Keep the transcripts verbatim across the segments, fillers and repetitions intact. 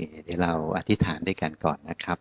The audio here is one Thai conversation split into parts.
เดี๋ยวเราอธิษฐานด้วยกันก่อนนะครับ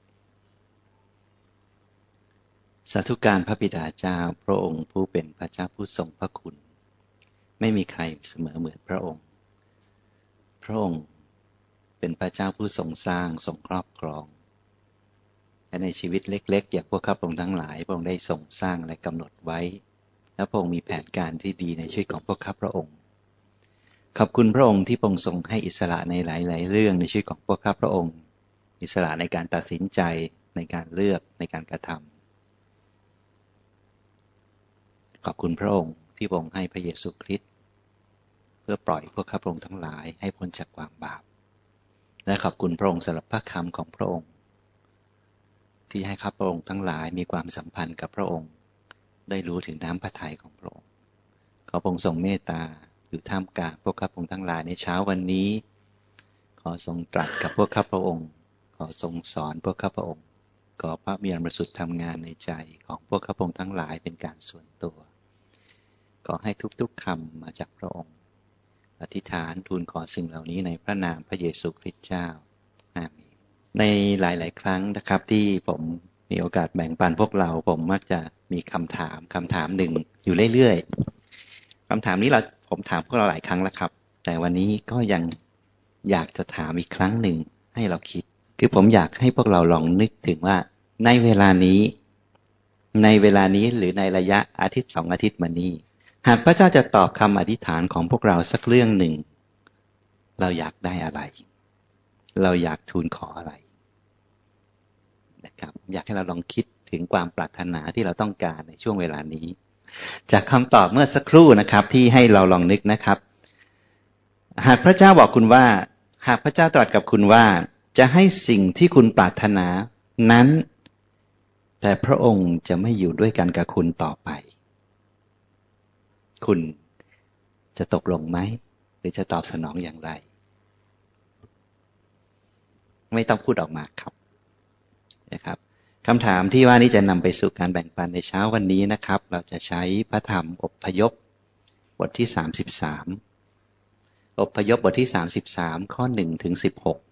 สาธุการพระบิดาเจ้าพระองค์ผู้เป็นพระเจ้าผู้ทรงพระคุณไม่มีใครเสมอเหมือนพระองค์พระองค์เป็นพระเจ้าผู้ทรงสร้างทรงครอบครองและในชีวิตเล็กๆอย่างพวกข้าพระองค์ทั้งหลายพระองค์ได้ทรงสร้างและกำหนดไว้และพระองค์มีแผนการที่ดีในชีวิตของพวกข้าพระองค์ขอบคุณพระองค์ที่พระองค์ทรงให้อิสระในหลายๆเรื่องในชีวิตของพวกข้าพระองค์อิสระในการตัดสินใจในการเลือกในการกระทำขอบคุณพระองค์ที่พระองค์ให้พระเยซูคริสต์เพื่อปล่อยพวกข้าพระองค์ทั้งหลายให้พ้นจากความบาปและขอบคุณพระองค์สำหรับพระคำของพระองค์ที่ให้ข้าพระองค์ทั้งหลายมีความสัมพันธ์กับพระองค์ได้รู้ถึงน้ำพระทัยของพระองค์ขอพระองค์ทรงเมตตาอยู่ท่ามกลางพวกข้าพระองค์ทั้งหลายในเช้าวันนี้ขอทรงตรัสกับพวกข้าพระองค์ขอทรงสอนพวกข้าพระองค์ขอพระวิญญาณบริสุทธิ์ทำงานในใจของพวกข้าพระองค์ทั้งหลายเป็นการส่วนตัวขอให้ทุกๆคำมาจากพระองค์อธิษฐานทูลขอสิ่งเหล่านี้ในพระนามพระเยซูคริสต์เจ้าอาเมนในหลายๆครั้งนะครับที่ผมมีโอกาสแบ่งปันพวกเราผมมักจะมีคำถามคำถามหนึ่งอยู่เรื่อยๆคำถามนี้เราผมถามพวกเราหลายครั้งแล้วครับแต่วันนี้ก็ยังอยากจะถามอีกครั้งหนึ่งให้เราคิดคือผมอยากให้พวกเราลองนึกถึงว่าในเวลานี้ในเวลานี้หรือในระยะอาทิตย์สองอาทิตย์มานี้หากพระเจ้าจะตอบคำอธิษฐานของพวกเราสักเรื่องหนึ่งเราอยากได้อะไรเราอยากทูลขออะไรนะครับอยากให้เราลองคิดถึงความปรารถนาที่เราต้องการในช่วงเวลานี้จากคำตอบเมื่อสักครู่นะครับที่ให้เราลองนึกนะครับหากพระเจ้าบอกคุณว่าหากพระเจ้าตรัสกับคุณว่าจะให้สิ่งที่คุณปรารถนานั้นแต่พระองค์จะไม่อยู่ด้วยกันกับคุณต่อไปคุณจะตกลงไหมหรือจะตอบสนองอย่างไรไม่ต้องพูดออกมาครับนะครับคำถามที่ว่านี้จะนำไปสู่การแบ่งปันในเช้าวันนี้นะครับเราจะใช้พระธรรมอพยพบทที่สามสิบสามอพยพบทที่สามสิบสามข้อหนึ่งถึงสิบหก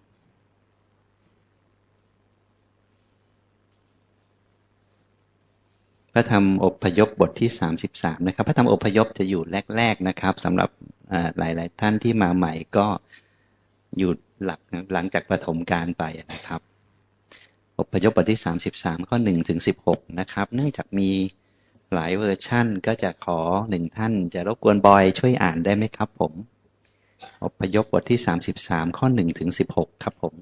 พระธรรมอพยพบทที่สามสิบสามนะครับพระธรรมอพยพจะอยู่แรกๆนะครับสำหรับหลายๆท่านที่มาใหม่ก็อยู่หลักหลังจากปฐมกาลไปนะครับอพยพบทที่สามสิบสามข้อหนึ่งถึงสิบหกนะครับเนื่องจากมีหลายเวอร์ชั่นก็จะขอหนึ่งท่านจะรบกวนบอยช่วยอ่านได้ไหมครับผมอพยพบทที่สามสิบสามข้อหนึ่งถึงสิบหกครับผม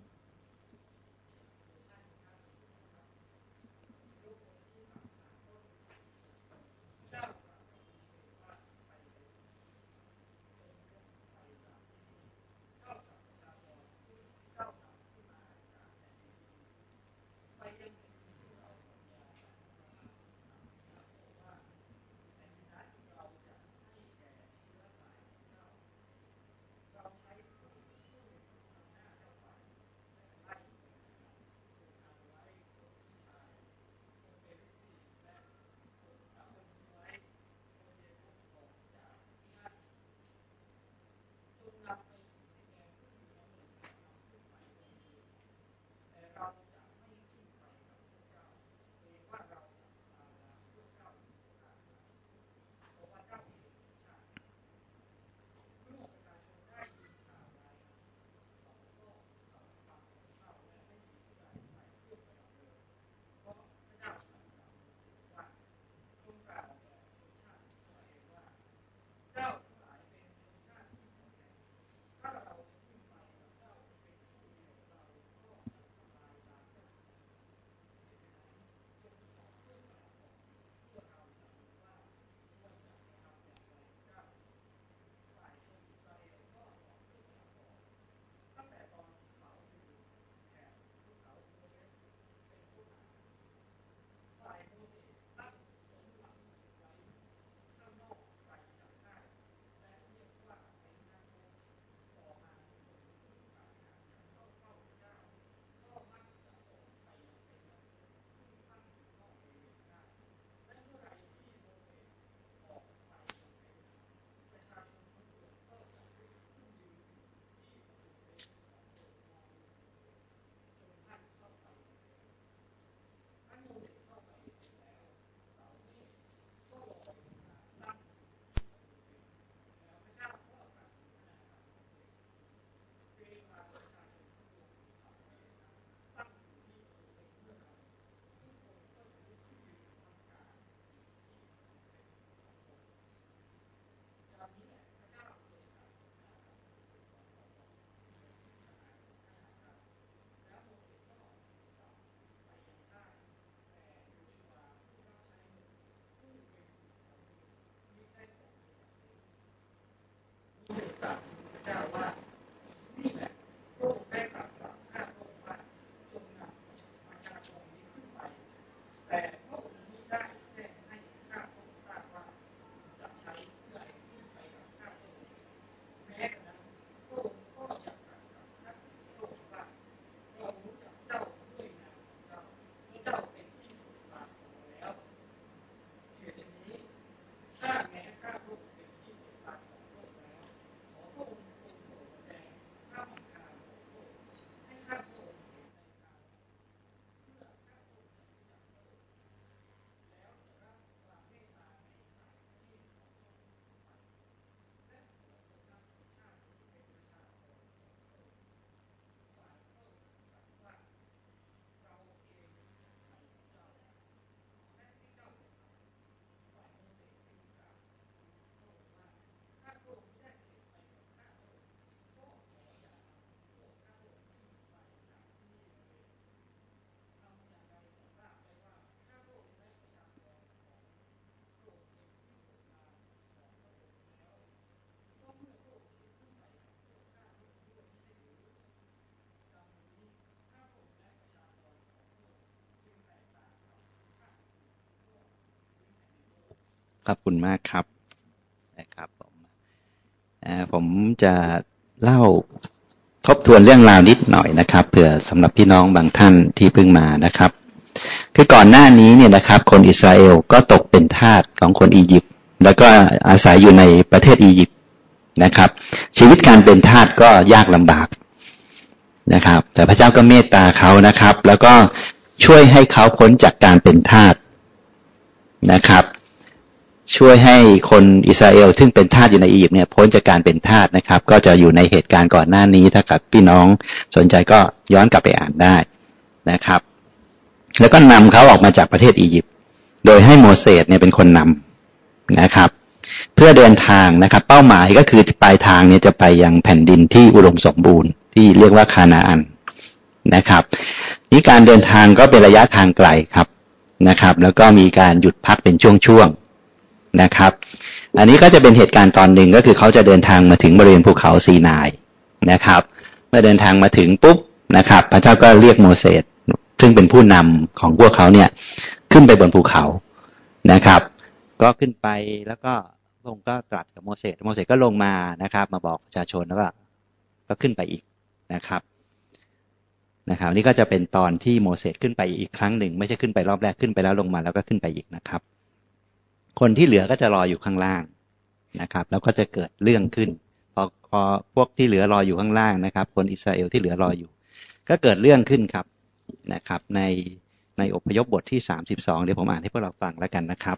กราบพระเจ้าว่านี่แหละพระองค์ได้ตรัสสั่งข้าพระองค์ว่าจงนำประชาชนนี้ขึ้นไปแต่พระองค์นี้ได้แจ้งให้ข้าพระองค์ทราบว่าจะใช้เพื่อให้ขึ้นไปกับข้าพระองค์แม้กระนั้นพระองค์ก็ยังตรัสกับข้าพระองค์ว่าเรารู้จักเจ้าด้วยนามของเจ้าและเจ้าเป็นที่สุดตามของเราแล้วเหตุฉะนี้ถ้าแม้ข้าพระองค์เป็นที่สุดตามของพระองค์แล้วขอพระองค์ทรงโปรดแสดงพระบัญชาของพระองค์ให้ข้าพระองค์เห็นในทางเพื่อข้าพระองค์จะรู้จักพระองค์แล้วจะรับความเมตตาในสายพระเนตรของพระองค์และขอทรงรับประชาชนเป็นประชากรของพระองค์ฝ่ายพระองค์ตรัสว่าเราเองในเจ้าและที่เจ้าเป็นฝ่ายโมเสสจึงกล่าวพระองค์ว่าถ้าพระองค์ได้เสด็จไปกับข้าพระองค์ก็ขออย่านำพวกข้าพระองค์ขึ้นไปจากที่นี่เลยทำอย่างไรจะทราบได้ว่าข้าพระองค์และประชากรของพระองค์เป็นที่โปรดปรานของพระองค์แล้วก็เมื่อพระองค์เสด็จขึ้นไปกับพวกข้าพระองค์ด้วยไม่ใช่หรือดังนี้ข้าพระองค์และประชากรของพระองค์จึงแตกต่างกับชาติอื่นทั่วพื้นแผ่นดินโลกขอบคุณมากครับนะครับผมผมจะเล่าทบทวนเรื่องราวนิดหน่อยนะครับเผื่อสำหรับพี่น้องบางท่านที่เพิ่งมานะครับคือก่อนหน้านี้เนี่ยนะครับคนอิสราเอลก็ตกเป็นทาสของคนอียิปต์แล้วก็อาศัยอยู่ในประเทศอียิปต์นะครับชีวิตการเป็นทาสก็ยากลำบากนะครับแต่พระเจ้าก็เมตตาเขานะครับแล้วก็ช่วยให้เขาพ้นจากการเป็นทาสนะครับช่วยให้คนอิสราเอลซึ่งเป็นทาสอยู่ในอียิปต์เนี่ยพ้นจากการเป็นทาสนะครับก็จะอยู่ในเหตุการณ์ก่อนหน้านี้ถ้าเกิดพี่น้องสนใจก็ย้อนกลับไปอ่านได้นะครับแล้วก็นำเขาออกมาจากประเทศอียิปต์โดยให้โมเสสเนี่ยเป็นคนนำนะครับเพื่อเดินทางนะครับเป้าหมายก็คือปลายทางเนี่ยจะไปยังแผ่นดินที่อุดมสมบูรณ์ที่เรียกว่าคานาอันนะครับนี่การเดินทางก็เป็นระยะทางไกลครับนะครับแล้วก็มีการหยุดพักเป็นช่วงๆนะครับอันนี้ก็จะเป็นเหตุการณ์ตอนหนึ่งก็คือเขาจะเดินทางมาถึงบริเวณภูเขาซีนายนะครับเมื่อเดินทางมาถึงปุ๊บนะครับพระเจ้าก็เรียกโมเสสซึ่งเป็นผู้นำของพวกเขาเนี่ยขึ้นไปบนภูเขานะครับก็ขึ้นไปแล้วก็พระองค์ก็ตรัสกับโมเสสโมเสสก็ลงมานะครับมาบอกประชาชนแล้วก็ก็ขึ้นไปอีกนะครับนะครับนี่ก็จะเป็นตอนที่โมเสสขึ้นไปอีกครั้งหนึ่งไม่ใช่ขึ้นไปรอบแรกขึ้นไปแล้วลงมาแล้วก็ขึ้นไปอีกนะครับคนที่เหลือก็จะรออยู่ข้างล่างนะครับแล้วก็จะเกิดเรื่องขึ้นพอพอพวกที่เหลือรออยู่ข้างล่างนะครับคนอิสราเอลที่เหลือรออยู่ก็เกิดเรื่องขึ้นครับนะครับในในอพยพบทที่สามสิบสองเดี๋ยวผมอ่านให้พวกเราฟังแล้วกันนะครับ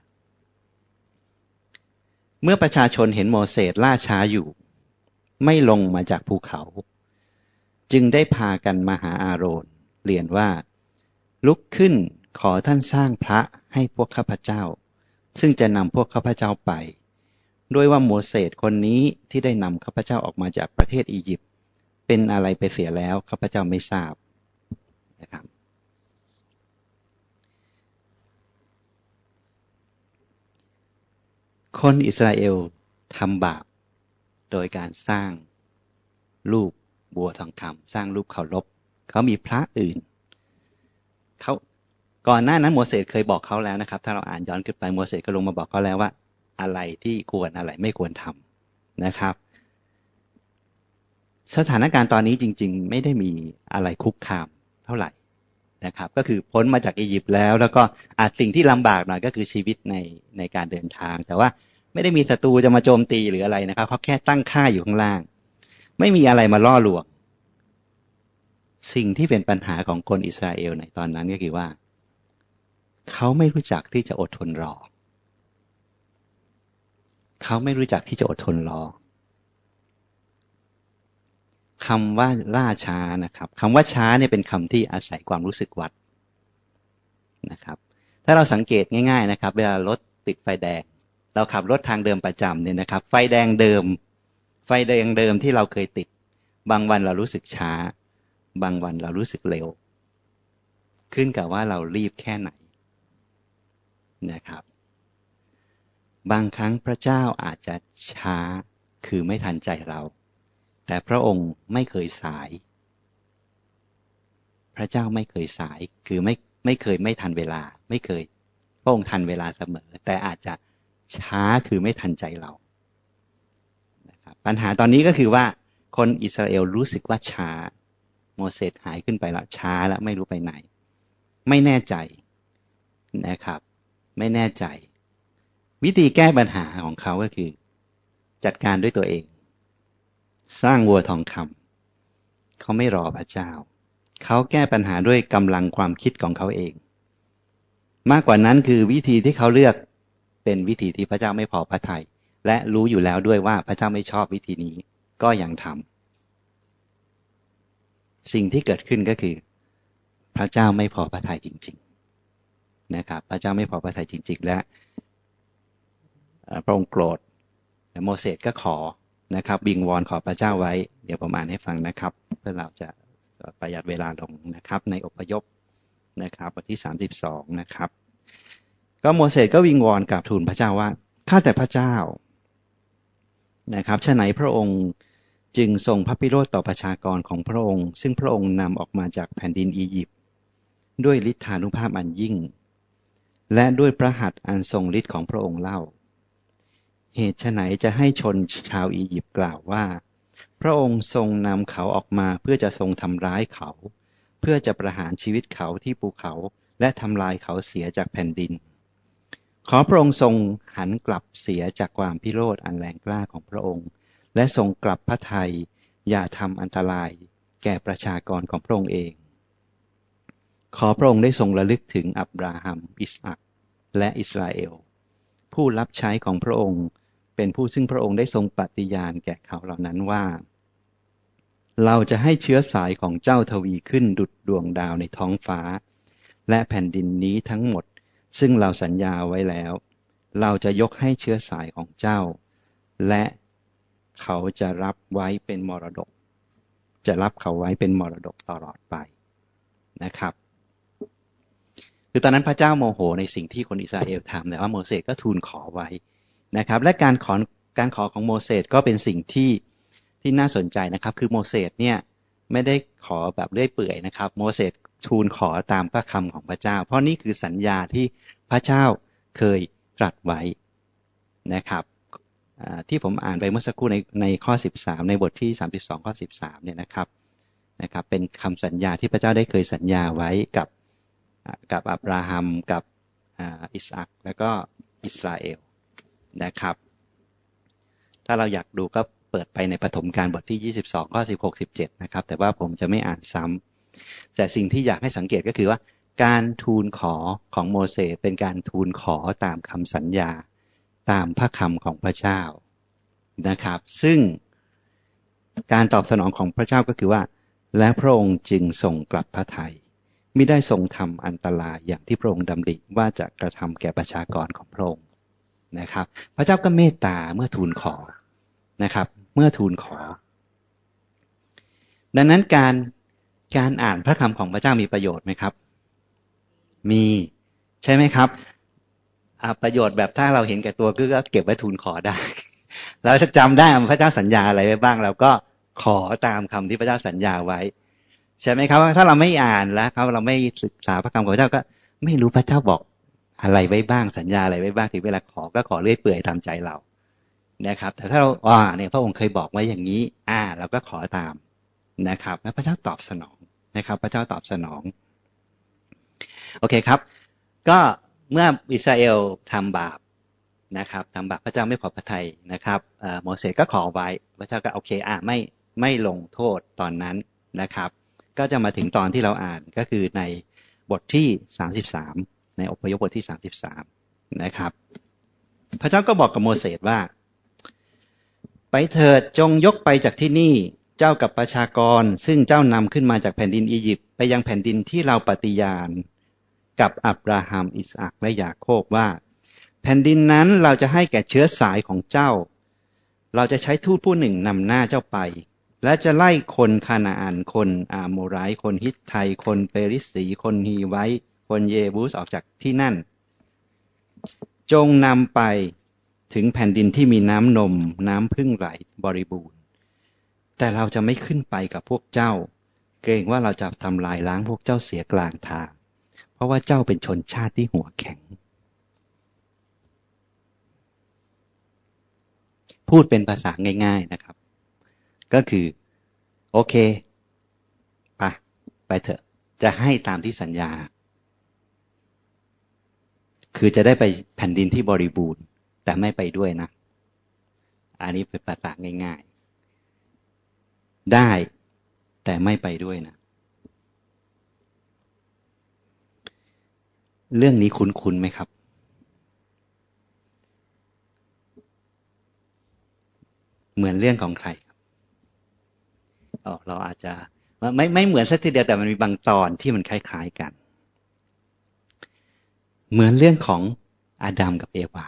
เมื่อประชาชนเห็นโมเสสล่าช้าอยู่ไม่ลงมาจากภูเขาจึงได้พากันมาหาอาโรนเรียนว่าลุกขึ้นขอท่านสร้างพระให้พวกข้าพเจ้าซึ่งจะนำพวกข้าพเจ้าไปด้วยว่าโมเสสคนนี้ที่ได้นำข้าพเจ้าออกมาจากประเทศอียิปต์เป็นอะไรไปเสียแล้วข้าพเจ้าไม่ทราบนะครับคนอิสราเอลทำบาปโดยการสร้างรูปบัวทองคำสร้างรูปเคารพเขามีพระอื่นเขาก่อนหน้านั้นโมเสสเคยบอกเขาแล้วนะครับถ้าเราอ่านย้อนขึ้นไปโมเสสก็ลงมาบอกเขาแล้วว่าอะไรที่ควรอะไรไม่ควรทำนะครับสถานการณ์ตอนนี้จริงๆไม่ได้มีอะไรคุกคามเท่าไหร่นะครับก็คือพ้นมาจากอียิปต์แล้วแล้วก็อาจสิ่งที่ลำบากหน่อยก็คือชีวิตในในการเดินทางแต่ว่าไม่ได้มีศัตรูจะมาโจมตีหรืออะไรนะครับเขาแค่ตั้งค่าอยู่ข้างล่างไม่มีอะไรมาล่อลวงสิ่งที่เป็นปัญหาของคนอิสราเอลในตอนนั้นก็คือว่าเขาไม่รู้จักที่จะอดทนรอเขาไม่รู้จักที่จะอดทนรอคำว่าล่าช้านะครับคำว่าช้าเนี่ยเป็นคำที่อาศัยความรู้สึกวัดนะครับถ้าเราสังเกตง่ายๆนะครับเวลารถติดไฟแดงเราขับรถทางเดิมประจำเนี่ยนะครับไฟแดงเดิมไฟแดงเดิมที่เราเคยติดบางวันเรารู้สึกช้าบางวันเรารู้สึกเร็วขึ้นกับว่าเรารีบแค่ไหนนะครับบางครั้งพระเจ้าอาจจะช้าคือไม่ทันใจเราแต่พระองค์ไม่เคยสายพระเจ้าไม่เคยสายคือไม่ไม่เคยไม่ทันเวลาไม่เคยพระองค์ทันเวลาเสมอแต่อาจจะช้าคือไม่ทันใจเรานะครับปัญหาตอนนี้ก็คือว่าคนอิสราเอลรู้สึกว่าช้าโมเสสหายขึ้นไปแล้วช้าแล้วไม่รู้ไปไหนไม่แน่ใจนะครับไม่แน่ใจวิธีแก้ปัญหาของเขาก็คือจัดการด้วยตัวเองสร้างวัวทองคำเขาไม่รอพระเจ้าเขาแก้ปัญหาด้วยกำลังความคิดของเขาเองมากกว่านั้นคือวิธีที่เขาเลือกเป็นวิธีที่พระเจ้าไม่พอพระทัยและรู้อยู่แล้วด้วยว่าพระเจ้าไม่ชอบวิธีนี้ก็ยังทำสิ่งที่เกิดขึ้นก็คือพระเจ้าไม่พอพระทัยจริงๆนะครับพระเจ้าไม่พอพระทัยจริงๆและพระองค์โกรธโมเสสก็ขอนะครับวิงวอนขอพระเจ้าไว้เดี๋ยวผมอ่านให้ฟังนะครับเพื่อเราจะประหยัดเวลาลงนะครับในอพยพนะครับบทที่สามสิบสองนะครับก็โมเสสก็วิงวอนกราบทูลพระเจ้าว่าข้าแต่พระเจ้านะครับฉะไหนพระองค์จึงทรงพระพิโรธต่อประชากรของพระองค์ซึ่งพระองค์นำออกมาจากแผ่นดินอียิปต์ด้วยฤทธานุภาพอันยิ่งและด้วยพระหัตถ์อันทรงฤทธิ์ของพระองค์เล่าเหตุฉะไหนจะให้ชนชาวอียิปต์กล่าวว่าพระองค์ทรงนำเขาออกมาเพื่อจะทรงทำร้ายเขาเพื่อจะประหารชีวิตเขาที่ภูเขาและทำลายเขาเสียจากแผ่นดินขอพระองค์ทรงหันกลับเสียจากความพิโรธอันแรงกล้าของพระองค์และทรงกลับพระทัยอย่าทำอันตรายแก่ประชากรของพระองค์เองขอพระองค์ได้ทรงระลึกถึงอับราฮัมอิสอัคและอิสราเอลผู้รับใช้ของพระองค์เป็นผู้ซึ่งพระองค์ได้ทรงปฏิญาณแก่เขาเหล่านั้นว่าเราจะให้เชื้อสายของเจ้าทวีขึ้นดุจดวงดาวในท้องฟ้าและแผ่นดินนี้ทั้งหมดซึ่งเราสัญญาไว้แล้วเราจะยกให้เชื้อสายของเจ้าและเขาจะรับไว้เป็นมรดกจะรับเขาไว้เป็นมรดกตลอดไปนะครับคือตอนนั้นพระเจ้าโมโหในสิ่งที่คนอิสราเอลทำแต่ว่าโมเสสก็ทูลขอไว้นะครับและการขอการขอของโมเสสก็เป็นสิ่งที่ที่น่าสนใจนะครับคือโมเสสเนี่ยไม่ได้ขอแบบเลื่อยเปื่อยนะครับโมเสสทูลขอตามพระคำของพระเจ้าเพราะนี่คือสัญญาที่พระเจ้าเคยตรัสไว้นะครับที่ผมอ่านไปเมื่อสักครู่ในในข้อสิบสามในบทที่สามสิบสองข้อสิบสามเนี่ยนะครับนะครับเป็นคำสัญญาที่พระเจ้าได้เคยสัญญาไว้กับกับอับราฮัมกับอิสอัคแล้วก็อิสราเอลนะครับถ้าเราอยากดูก็เปิดไปในปฐมกาลบทที่ยี่สิบสองข้อสิบหก สิบเจ็ดนะครับแต่ว่าผมจะไม่อ่านซ้ำแต่สิ่งที่อยากให้สังเกตก็คือว่าการทูลขอของโมเสสเป็นการทูลขอตามคำสัญญาตามพระคำของพระเจ้านะครับซึ่งการตอบสนองของพระเจ้าก็คือว่าและพระองค์จึงทรงกลับพระทัยมิได้ทรงทำอันตรายอย่างที่พระองค์ดำริว่าจะกระทำแก่ประชากรของพระองค์นะครับพระเจ้าก็เมตตาเมื่อทูลขอนะครับเมื่อทูลขอดังนั้นการการอ่านพระคำของพระเจ้ามีประโยชน์ไหมครับมีใช่ไหมครับประโยชน์แบบถ้าเราเห็นแก่ตัวก็เก็บไว้ทูลขอได้เราจะจำได้พระเจ้าสัญญาอะไรไว้บ้างเราก็ขอตามคำที่พระเจ้าสัญญาไว้ใช่ไหมครับว่าถ้าเราไม่อ่านแล้วครับเราไม่ศึกษาพระคำของพระเจ้าก็ไม่รู้พระเจ้าบอกอะไรไว้บ้างสัญญาอะไรไว้บ้างถึงเวลาขอก็ขอเลื่อยเปื่อยตามใจเรานะครับแต่ถ้าเราอ่าเนี่ยพระองค์เคยบอกไว้อย่างนี้อ่าเราก็ขอตามนะครับแล้วพระเจ้าตอบสนองนะครับพระเจ้าตอบสนองโอเคครับก็เมื่ออิสราเอลทำบาปนะครับทำบาปพระเจ้าไม่พอพระทัยนะครับโมเสสก็ขอไว้พระเจ้าก็โอเคอ่าไม่ไม่ลงโทษตอนนั้นนะครับก็จะมาถึงตอนที่เราอ่านก็คือในบทที่สามสิบสามในอพยพบทที่สามสิบสามนะครับพระเจ้าก็บอกกับโมเสสว่าไปเถิดจงยกไปจากที่นี่เจ้ากับประชากรซึ่งเจ้านำขึ้นมาจากแผ่นดินอียิปต์ไปยังแผ่นดินที่เราปฏิญาณกับอับราฮัมอิสอัคและยาโคบว่าแผ่นดินนั้นเราจะให้แก่เชื้อสายของเจ้าเราจะใช้ทูตผู้หนึ่งนำหน้าเจ้าไปและจะไล่คนคานาอันคนอาโมไรคนฮิตไทคนเปริสีคนฮีไวคนเยบูสออกจากที่นั่นจงนำไปถึงแผ่นดินที่มีน้ำนมน้ำพึ่งไหลบริบูรณ์แต่เราจะไม่ขึ้นไปกับพวกเจ้าเกรงว่าเราจะทำลายล้างพวกเจ้าเสียกลางทางเพราะว่าเจ้าเป็นชนชาติที่หัวแข็งพูดเป็นภาษาง่ายๆนะครับก็คือโอเคไปไปเถอะจะให้ตามที่สัญญาคือจะได้ไปแผ่นดินที่บริบูรณ์แต่ไม่ไปด้วยนะอันนี้เป็นภาษาง่ายๆได้แต่ไม่ไปด้วยนะเรื่องนี้คุ้นๆไหมครับเหมือนเรื่องของใครครับอ๋อเราอาจจะไม่ไม่เหมือนสักทีเดียวแต่มันมีบางตอนที่มันคล้ายๆกันเหมือนเรื่องของอาดัมกับเอวา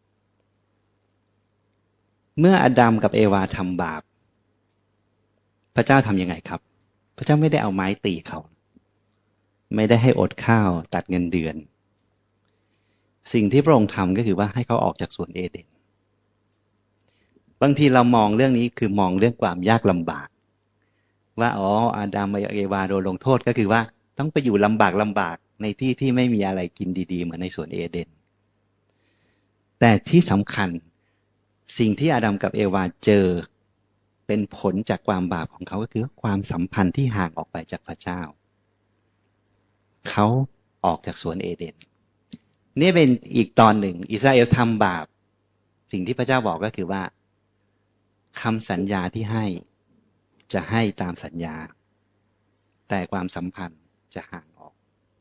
เมื่ออาดัมกับเอวาทำบาปพระเจ้าทำยังไงครับพระเจ้าไม่ได้เอาไม้ตีเขาไม่ได้ให้อดข้าวตัดเงินเดือนสิ่งที่พระองค์ทำก็คือว่าให้เขาออกจากสวนเอเดนบางทีเรามองเรื่องนี้คือมองเรื่องความยากลำบากว่าอ๋ออาดัมกับเอวาโดนลงโทษก็คือว่าต้องไปอยู่ลำบากลำบากในที่ที่ไม่มีอะไรกินดีๆเหมือนในสวนเอเดนแต่ที่สำคัญสิ่งที่อาดัมกับเอวาเจอเป็นผลจากความบาปของเขาก็คือความสัมพันธ์ที่ห่างออกไปจากพระเจ้าเขาออกจากสวนเอเดนนี่เป็นอีกตอนหนึ่งอิสราเอลทำบาปสิ่งที่พระเจ้าบอกก็คือว่าคำสัญญาที่ให้จะให้ตามสัญญาแต่ความสัมพันธ์จะห่างออก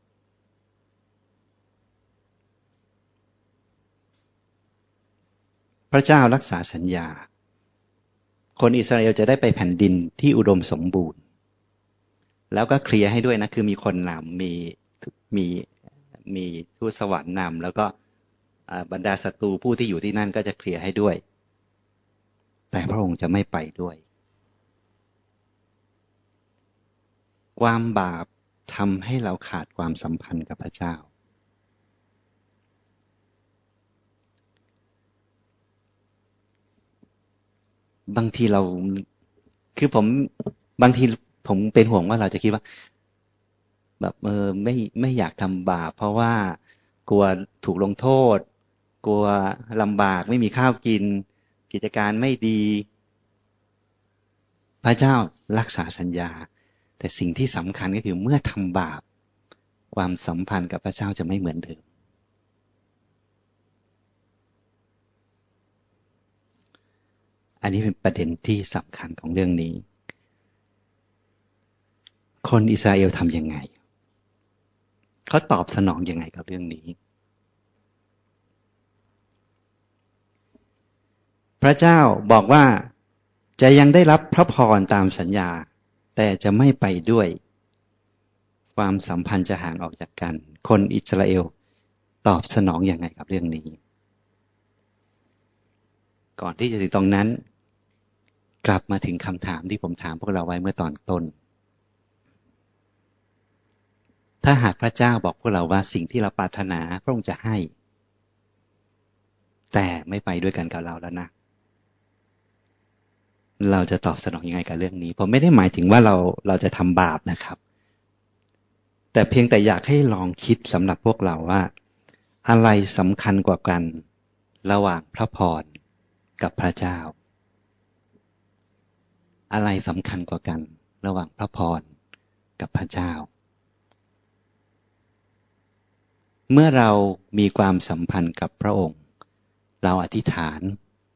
พระเจ้ารักษาสัญญาคนอิสราเอลจะได้ไปแผ่นดินที่อุดมสมบูรณ์แล้วก็เคลียร์ให้ด้วยนะคือมีคนนำมีมีมีทูตสวรรค์นำแล้วก็บรรดาศัตรูผู้ที่อยู่ที่นั่นก็จะเคลียร์ให้ด้วยแต่พระองค์จะไม่ไปด้วยความบาปทำให้เราขาดความสัมพันธ์กับพระเจ้าบางทีเราคือผมบางทีผมเป็นห่วงว่าเราจะคิดว่าแบบเออไม่ไม่อยากทำบาปเพราะว่ากลัวถูกลงโทษกลัวลำบากไม่มีข้าวกินกิจการไม่ดีพระเจ้ารักษาสัญญาแต่สิ่งที่สำคัญก็คือเมื่อทำบาปความสัมพันธ์กับพระเจ้าจะไม่เหมือนเดิมอันนี้เป็นประเด็นที่สำคัญของเรื่องนี้คนอิสราเอลทำยังไงเขาตอบสนองยังไงกับเรื่องนี้พระเจ้าบอกว่าจะยังได้รับพระพรตามสัญญาแต่จะไม่ไปด้วยความสัมพันธ์จะห่างออกจากกันคนอิสราเอลตอบสนองยังไงกับเรื่องนี้ก่อนที่จะถึงตรงนั้นกลับมาถึงคำถามที่ผมถามพวกเราไว้เมื่อตอนต้นถ้าหากพระเจ้าบอกพวกเราว่าสิ่งที่เราปรารถนาพระองค์จะให้แต่ไม่ไปด้วยกันกับเราแล้วนะเราจะตอบสนองยังไงกับเรื่องนี้ผมไม่ได้หมายถึงว่าเราเราจะทำบาปนะครับแต่เพียงแต่อยากให้ลองคิดสำหรับพวกเราว่าอะไรสำคัญกว่ากันระหว่างพระพรกับพระเจ้าอะไรสำคัญกว่ากันระหว่างพระพรกับพระเจ้าเมื่อเรามีความสัมพันธ์กับพระองค์เราอธิษฐาน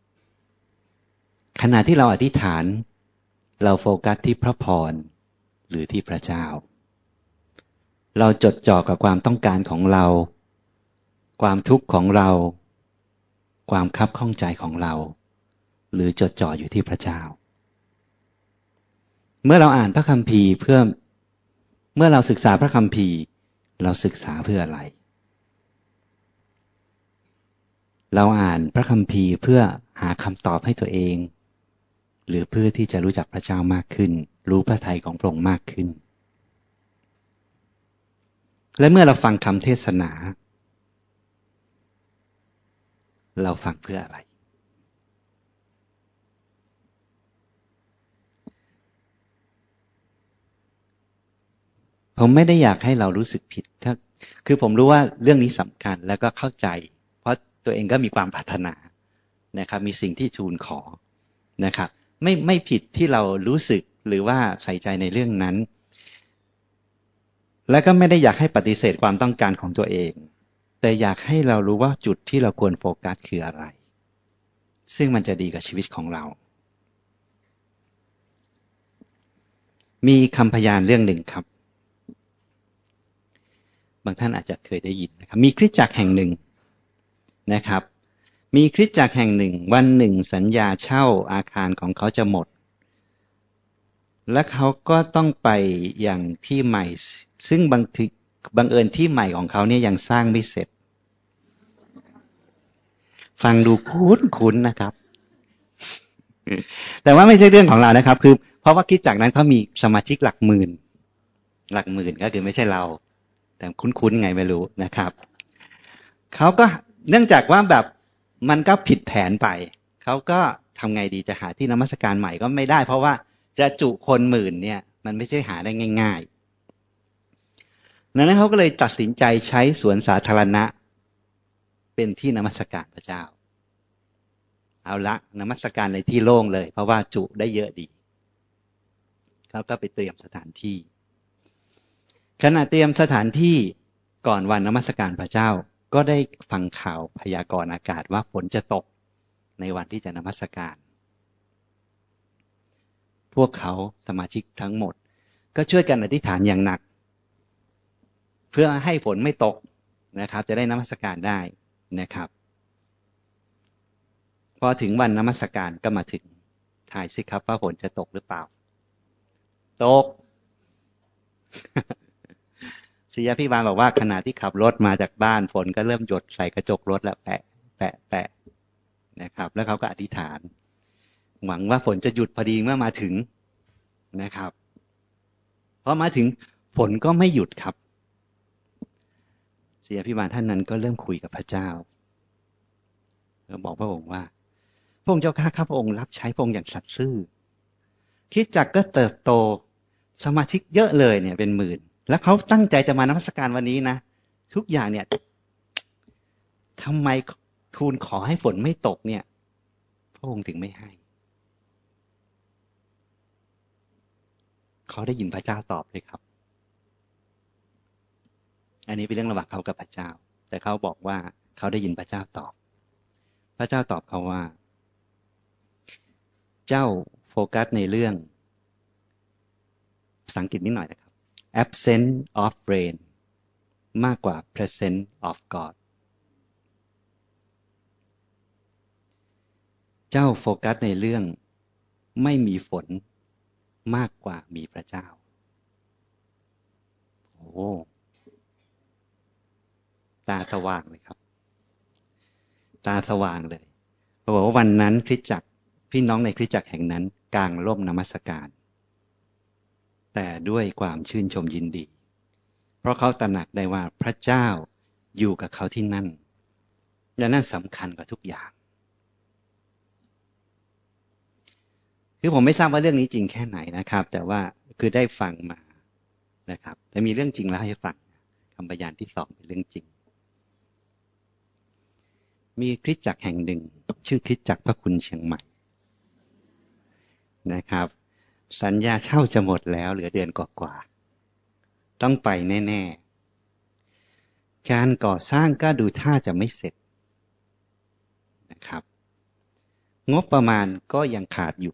ขณะที่เราอธิษฐานเราโฟกัสที่พระพรหรือที่พระเจ้าเราจดจ่อกับความต้องการของเราความทุกข์ของเราความคับข้องใจของเราหรือจดจ่ออยู่ที่พระเจ้าเมื่อเราอ่านพระคัมภีร์เพื่อเมื่อเราศึกษาพระคัมภีร์เราศึกษาเพื่ออะไรเราอ่านพระคัมภีร์เพื่อหาคำตอบให้ตัวเองหรือเพื่อที่จะรู้จักพระเจ้ามากขึ้นรู้พระทัยของพระองค์มากขึ้นและเมื่อเราฟังคำเทศนาเราฟังเพื่ออะไรผมไม่ได้อยากให้เรารู้สึกผิดถ้าคือผมรู้ว่าเรื่องนี้สำคัญแล้วก็เข้าใจเพราะตัวเองก็มีความปรารถนานะครับมีสิ่งที่ทูลขอนะครับไม่ไม่ผิดที่เรารู้สึกหรือว่าใส่ใจในเรื่องนั้นและก็ไม่ได้อยากให้ปฏิเสธความต้องการของตัวเองแต่อยากให้เรารู้ว่าจุดที่เราควรโฟกัสคืออะไรซึ่งมันจะดีกับชีวิตของเรามีคำพยานเรื่องหนึ่งครับบางท่านอาจจะเคยได้ยินนะครับมีคริสตจักรแห่งหนึ่งนะครับมีคริสตจักรแห่งหนึ่งวันหนึ่งสัญญาเช่าอาคารของเขาจะหมดและเขาก็ต้องไปอย่างที่ใหม่ซึ่งบางทีบังเอิญที่ใหม่ของเขาเนี่ยยังสร้างไม่เสร็จฟังดูคุ้นๆนะครับแต่ว่าไม่ใช่เรื่องของเรานะครับคือเพราะว่าคริสตจักรนั้นเขามีสมาชิกหลักหมื่นหลักหมื่นก็คือไม่ใช่เราแต่คุ้นๆไงไม่รู้นะครับเขาก็เนื่องจากว่าแบบมันก็ผิดแผนไปเขาก็ทำไงดีจะหาที่นมัสการใหม่ก็ไม่ได้เพราะว่าจะจุคนหมื่นเนี่ยมันไม่ใช่หาได้ง่ายๆดังนั้นเขาก็เลยตัดสินใจใช้สวนสาธารณะเป็นที่นมัสการพระเจ้าเอาละนมัสการในที่โล่งเลยเพราะว่าจุได้เยอะดีเขาก็ไปเตรียมสถานที่ขณะเตรียมสถานที่ก่อนวันนมัสการพระเจ้าก็ได้ฟังข่าวพยากรณ์อากาศว่าฝนจะตกในวันที่จะนมัสการพวกเขาสมาชิกทั้งหมดก็ช่วยกันอธิษฐานอย่างหนักเพื่อให้ฝนไม่ตกนะครับจะได้นมัสการได้นะครับพอถึงวันนมัสการก็มาถึงทายสิครับว่าฝนจะตกหรือเปล่าตกศิยาพี่บาลบอกว่าขณะที่ขับรถมาจากบ้านฝนก็เริ่มหยดใส่กระจกรถแล้วแปะแปะแปะนะครับแล้วเขาก็อธิษฐานหวังว่าฝนจะหยุดพอดีเมื่อมาถึงนะครับพอมาถึงฝนก็ไม่หยุดครับศิยาพี่บาลท่านนั้นก็เริ่มคุยกับพระเจ้าแล้วบอกพระองค์ว่าพระองค์เจ้าข้าข้าพระองค์รับใช้พระองค์อย่างสัตย์ซื่อคริสตจักรก็เติบโตสมาชิกเยอะเลยเนี่ยเป็นหมื่นแล้วเขาตั้งใจจะมานมัสการวันนี้นะทุกอย่างเนี่ยทำไมทูลขอให้ฝนไม่ตกเนี่ยพระองค์ถึงไม่ให้เขาได้ยินพระเจ้าตอบเลยครับอันนี้เป็นเรื่องระหว่างเขากับพระเจ้าแต่เขาบอกว่าเขาได้ยินพระเจ้าตอบพระเจ้าตอบเขาว่าเจ้าโฟกัสในเรื่องภาษาอังกฤษนิดหน่อยนะครับ absence of rain มากกว่า presence of God เจ้าโฟกัสในเรื่องไม่มีฝนมากกว่ามีพระเจ้าโอ้ตาสว่างเลยครับตาสว่างเลยเพราะว่าวันนั้นคริสตจักรพี่น้องในคริสตจักรแห่งนั้นกางร่มนมัสการแต่ด้วยความชื่นชมยินดีเพราะเขาตระหนักได้ว่าพระเจ้าอยู่กับเขาที่นั่นและนั่นสำคัญกว่าทุกอย่างคือผมไม่ทราบว่าเรื่องนี้จริงแค่ไหนนะครับแต่ว่าคือได้ฟังมานะครับแต่มีเรื่องจริงแล้วให้ฟังคำพยานที่สองเป็นเรื่องจริงมีคริสตจักรแห่งหนึ่งชื่อคริสตจักรพระคุณเชียงใหม่นะครับสัญญาเช่าจะหมดแล้วเหลือเดือนกว่าๆต้องไปแน่ๆการก่อสร้างก็ดูท่าจะไม่เสร็จนะครับงบประมาณก็ยังขาดอยู่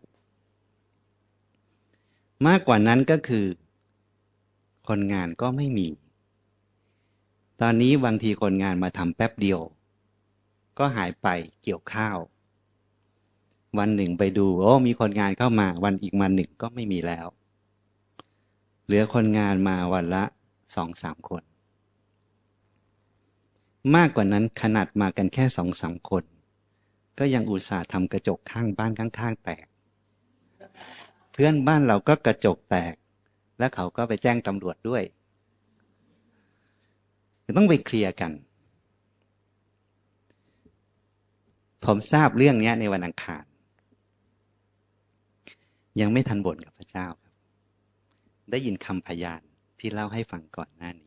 มากกว่านั้นก็คือคนงานก็ไม่มีตอนนี้บางทีคนงานมาทำแป๊บเดียวก็หายไปเกี่ยวข้าววันหนึ่งไปดูโอ้มีคนงานเข้ามาวันอีกวันหนึ่งก็ไม่มีแล้วเหลือคนงานมาวันละสองสามคนมากกว่านั้นขนาดมากันแค่สองสามคนก็ยังอุตส่าห์ทำกระจกข้างบ้านข้างๆแตกเพื่อนบ้านเราก็กระจกแตกแล้วเขาก็ไปแจ้งตำรวจด้วยต้องไปเคลียร์กันผมทราบเรื่องนี้ในวันอังคารยังไม่ทันบ่นกับพระเจ้าครับได้ยินคำพยานที่เล่าให้ฟังก่อนหน้านี้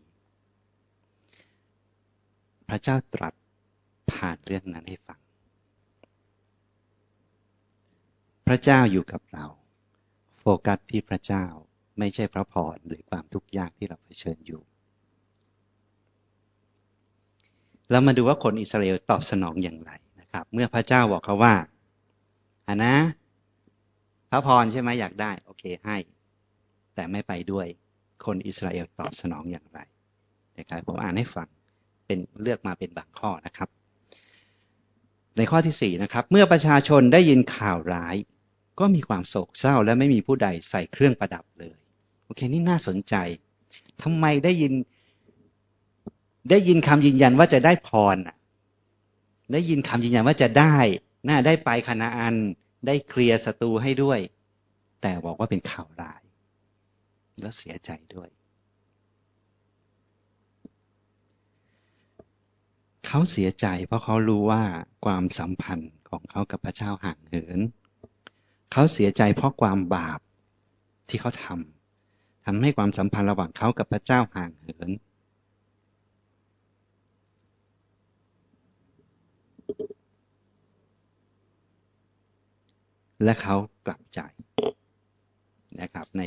พระเจ้าตรัสผ่านเรื่องนั้นให้ฟังพระเจ้าอยู่กับเราโฟกัสที่พระเจ้าไม่ใช่พระพรหรือความทุกข์ยากที่เราเผชิญอยู่เรามาดูว่าคนอิสราเอลตอบสนองอย่างไรนะครับเมื่อพระเจ้าบอกเขาว่าอ่ะนะพระพรใช่ไหมอยากได้โอเคให้แต่ไม่ไปด้วยคนอิสราเอลตอบสนองอย่างไรนะครับผมอ่านให้ฟังเป็นเลือกมาเป็นบางข้อนะครับในข้อที่สี่นะครับเมื่อประชาชนได้ยินข่าวร้ายก็มีความโศกเศร้าและไม่มีผู้ใดใส่เครื่องประดับเลยโอเคนี่น่าสนใจทำไมได้ยินได้ยินคำยืนยันว่าจะได้พรได้ยินคำยืนยันว่าจะได้น่าได้ไปคานาอันได้เคลียร์ศัตรูให้ด้วยแต่บอกว่าเป็นข่าวร้ายแล้วเสียใจด้วยเขาเสียใจเพราะเขารู้ว่าความสัมพันธ์ของเขากับพระเจ้าห่างเหินเขาเสียใจเพราะความบาปที่เขาทำทำให้ความสัมพันธ์ระหว่างเขากับพระเจ้าห่างเหินและเขากลับใจนะครับใน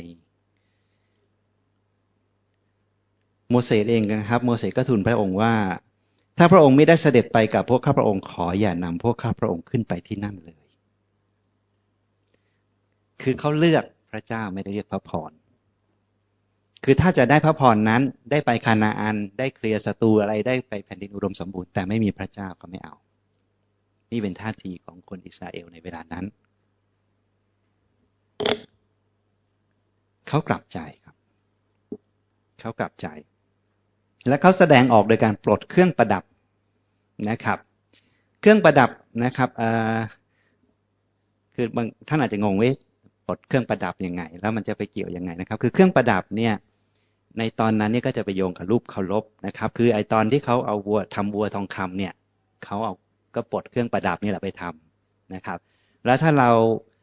โมเสสเองนะครับโมเสสก็ทูลพระองค์ว่าถ้าพระองค์ไม่ได้เสด็จไปกับพวกข้าพระองค์ขออย่านำพวกข้าพระองค์ขึ้นไปที่นั่นเลยคือเขาเลือกพระเจ้าไม่ได้เลือกพระพรคือถ้าจะได้พระพรนั้นได้ไปคานาอันได้เคลียร์ศัตรูอะไรได้ไปแผ่นดินอุดมสมบูรณ์แต่ไม่มีพระเจ้าก็ไม่เอานี่เป็นท่าทีของคนอิสราเอลในเวลานั้นเขากลับใจครับเขากลับใจและเขาแสดงออกโดยการปลดเครื่องประดับนะครับเครื่องประดับนะครับคือบางท่านอาจจะงงว่าปลดเครื่องประดับยังไงแล้วมันจะไปเกี่ยวยังไงนะครับคือเครื่องประดับเนี่ยในตอนนั้นเนี่ยก็จะไปโยงกับรูปเคารพนะครับคือไอตอนที่เขาเอาวัวทำวัวทองคำเนี่ยเขาเอาก็ปลดเครื่องประดับนี่แหละไปทำนะครับแล้วถ้าเรา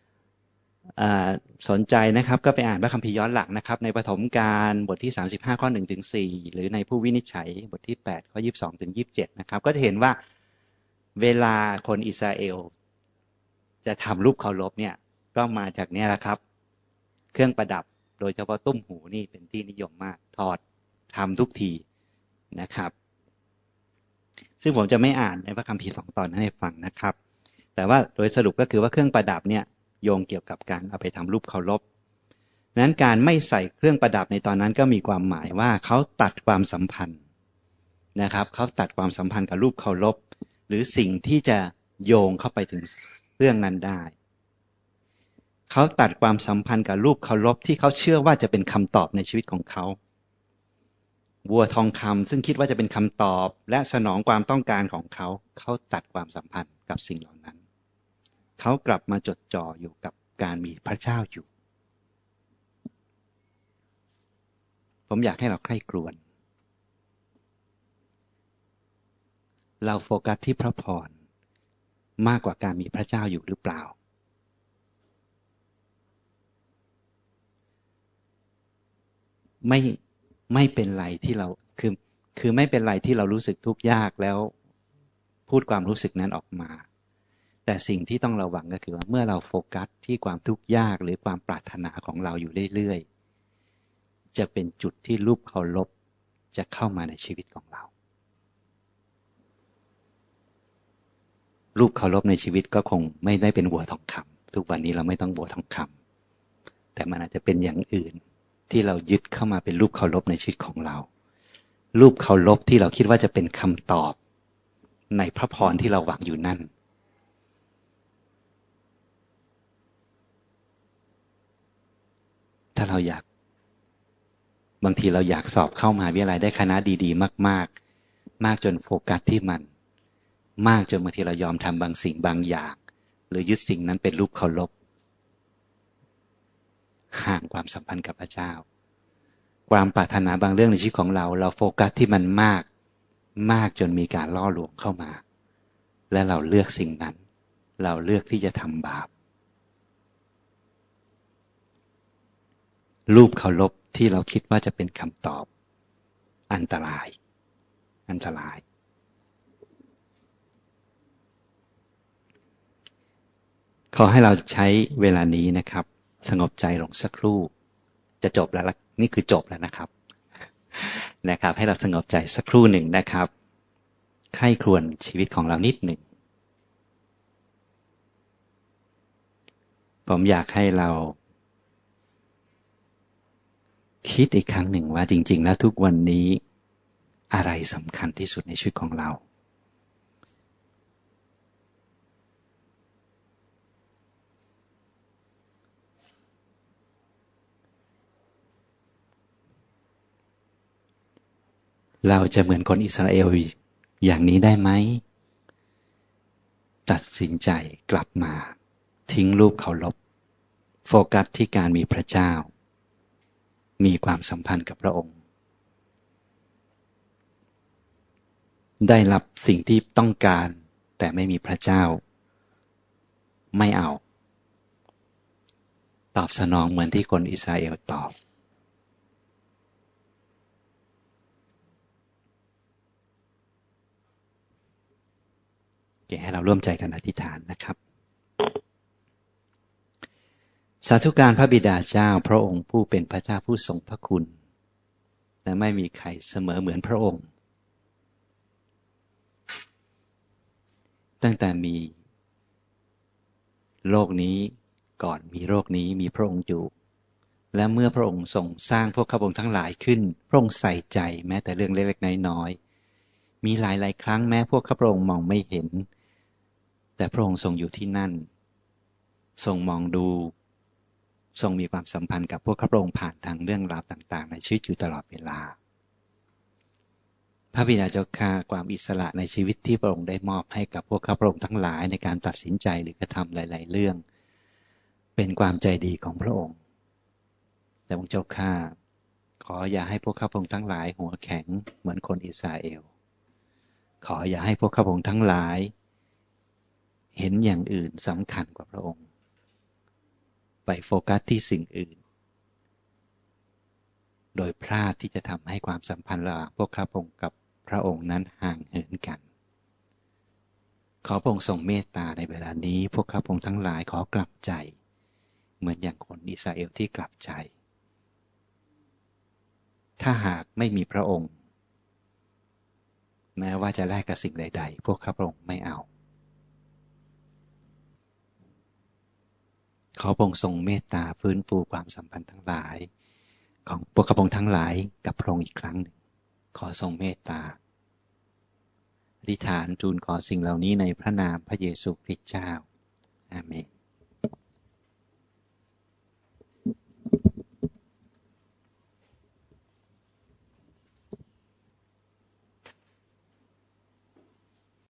สนใจนะครับก็ไปอ่านพระคัมภีร์ย้อนหลังนะครับในปฐมกาลบทที่สามสิบห้าข้อหนึ่งถึงสี่หรือในผู้วินิจฉัยบทที่แปดข้อยี่สิบสองถึงยี่สิบเจ็ดนะครับก็จะเห็นว่าเวลาคนอิสราเอลจะทำรูปเคารพเนี่ยก็มาจากนี้แหละครับเครื่องประดับโดยเฉพาะตุ้มหูนี่เป็นที่นิยมมากถอดทำทุกทีนะครับซึ่งผมจะไม่อ่านในพระคัมภีร์สองตอนนั้นให้ฟังนะครับแต่ว่าโดยสรุปก็คือว่าเครื่องประดับเนี่ยโยงเกี่ยวกับการเอาไปทำรูปเคารพนั้นการไม่ใส่เครื่องประดับในตอนนั้นก็มีความหมายว่าเขาตัดความสัมพันธ์นะครับเขาตัดความสัมพันธ์กับรูปเคารพหรือสิ่งที่จะโยงเข้าไปถึงเรื่องนั้นได้เขาตัดความสัมพันธ์กับรูปเคารพที่เขาเชื่อว่าจะเป็นคำตอบในชีวิตของเขาวัวทองคำซึ่งคิดว่าจะเป็นคำตอบและสนองความต้องการของเขาเขาตัดความสัมพันธ์กับสิ่งเหล่านั้นเขากลับมาจดจ่ออยู่กับการมีพระเจ้าอยู่ผมอยากให้เราใคร่ครวญเราโฟกัสที่พระพรมากกว่าการมีพระเจ้าอยู่หรือเปล่าไม่ไม่เป็นไรที่เราคือคือไม่เป็นไรที่เรารู้สึกทุกข์ยากแล้วพูดความรู้สึกนั้นออกมาแต่สิ่งที่ต้องระวังก็คือว่าเมื่อเราโฟกัสที่ความทุกข์ยากหรือความปรารถนาของเราอยู่เรื่อยๆจะเป็นจุดที่รูปเคารพจะเข้ามาในชีวิตของเรารูปเคารพในชีวิตก็คงไม่ได้เป็นวัวทองคำทุกวันนี้เราไม่ต้องวัวทองคำแต่มันอาจจะเป็นอย่างอื่นที่เรายึดเข้ามาเป็นรูปเคารพในชีวิตของเรารูปเคารพที่เราคิดว่าจะเป็นคำตอบในพระพรที่เราหวังอยู่นั่นถ้าเราอยากบางทีเราอยากสอบเข้ามหาวิทยาลัยได้คณะดีๆมากๆมากจนโฟกัสที่มันมากจนบางทีเรายอมทำบางสิ่งบางอย่างหรือยึดสิ่งนั้นเป็นรูปเคารพห่างความสัมพันธ์กับพระเจ้าความปรารถนาบางเรื่องในชีวิตของเราเราโฟกัสที่มันมากมากจนมีการล่อลวงเข้ามาและเราเลือกสิ่งนั้นเราเลือกที่จะทำบาปรูปเคารพที่เราคิดว่าจะเป็นคำตอบอันตรายอันตรายขอให้เราใช้เวลานี้นะครับสงบใจลงสักครู่จะจบแล้วนี่คือจบแล้วนะครับนะครับให้เราสงบใจสักครู่หนึ่งนะครับใคร่ครวญชีวิตของเรานิดหนึ่งผมอยากให้เราคิดอีกครั้งหนึ่งว่าจริงๆแล้วทุกวันนี้อะไรสำคัญที่สุดในชีวิตของเราเราจะเหมือนคนอิสราเอลอย่างนี้ได้ไหมตัดสินใจกลับมาทิ้งรูปเคารพโฟกัสที่การมีพระเจ้ามีความสัมพันธ์กับพระองค์ได้รับสิ่งที่ต้องการแต่ไม่มีพระเจ้าไม่เอาตอบสนองเหมือนที่คนอิสราเอลตอบเกี่ยวให้เราร่วมใจกันอธิษฐานนะครับสาธุการพระบิดาเจ้าพระองค์ผู้เป็นพระเจ้าผู้ทรงพระคุณและไม่มีใครเสมอเหมือนพระองค์ตั้งแต่มีโลกนี้ก่อนมีโลกนี้มีพระองค์อยู่และเมื่อพระองค์ทรงสร้างพวกข้าพงทั้งหลายขึ้นพระองค์ใส่ใจแม้แต่เรื่องเล็กๆน้อยๆมีหลายๆครั้งแม้พวกข้าพระองค์มองไม่เห็นแต่พระองค์ทรงอยู่ที่นั่นทรงมองดูทรงมีความสัมพันธ์กับพวกข้าพระองค์ผ่านทางเรื่องราวต่างๆในชีวิตอยู่ตลอดเวลาพระบิดาเจ้าข้าความอิสระในชีวิตที่พระองค์ได้มอบให้กับพวกข้าพระองค์ทั้งหลายในการตัดสินใจหรือกระทำหลายๆเรื่องเป็นความใจดีของพระองค์แต่พระเจ้าข้าขออย่าให้พวกข้าพระองค์ทั้งหลายหัวแข็งเหมือนคนอิสราเอลขออย่าให้พวกข้าพระองค์ทั้งหลายเห็นอย่างอื่นสำคัญกว่าพระองค์ไปโฟกัสที่สิ่งอื่นโดยพลาดที่จะทำให้ความสัมพันธ์ระหว่างพวกข้าพระองค์กับพระองค์นั้นห่างเหินกันขอพระองค์ทรงเมตตาในเวลานี้พวกข้าพระองค์ทั้งหลายขอกลับใจเหมือนอย่างคนอิสราเอลที่กลับใจถ้าหากไม่มีพระองค์แม้ว่าจะแลกกับสิ่งใดๆพวกข้าพระองค์ไม่เอาขอพระองค์ทรงเมตตาฟื้นฟูความสัมพันธ์ทั้งหลายของพวกข้าพระองค์ทั้งหลายกับพระองค์อีกครั้งหนึ่งขอทรงเมตตาอธิษฐานทูลขอสิ่งเหล่านี้ในพระนามพระเยซูคริสต์เจ้าอาเมน